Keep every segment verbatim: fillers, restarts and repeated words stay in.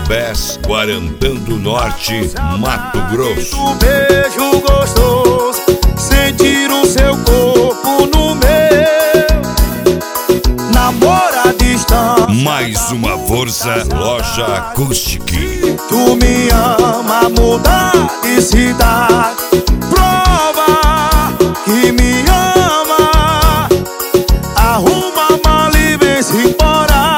Bess, Guarantã do Norte, Mato Grosso. Um beijo gostoso, sentir o seu corpo no meu. Namora à distância. Mais uma força, Loja Acústica. Tu me ama, mudar de cidade. Prova que me ama. Arruma a mala e vem-se embora.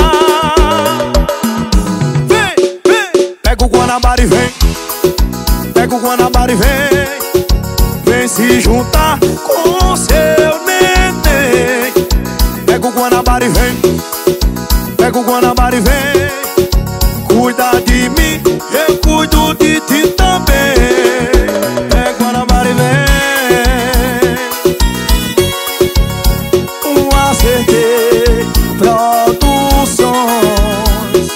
Vem, vem. Pega o Guanabara e vem. Pega o Guanabara e vem. Vem se juntar com seu neném. Pega o Guanabara e vem. Pega o Guanabara e vem. Cuida de mim, eu cuido de ti também. Pega o Guanabara e vem. Um acertei produções.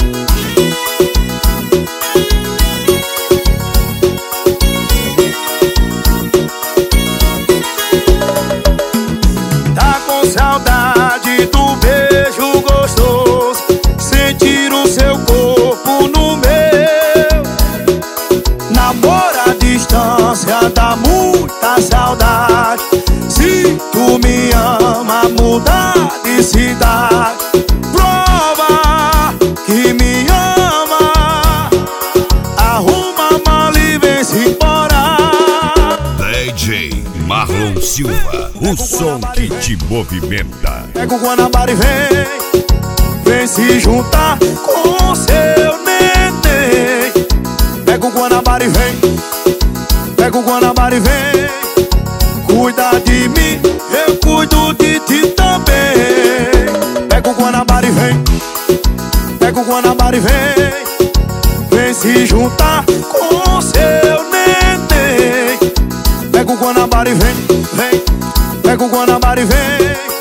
Tá com saudade do beijo gostoso, sentir o seu corpo no meu. Namora à distância, dá muita saudade. Se tu me ama, mudar de cidade. Prova que me ama. Arruma a mala e vem-se embora. D J Marlon Silva, o som que te movimenta. Pega o Guanabara e vem. Vem se juntar com seu neném. Pega o Guanabara e vem. Pega o Guanabara e vem. Cuida de mim, eu cuido de ti também. Pega o Guanabara e vem. Pega o Guanabara e vem. Vem se juntar com seu neném. Pega o Guanabara e vem, vem. Pega o Guanabara e vem.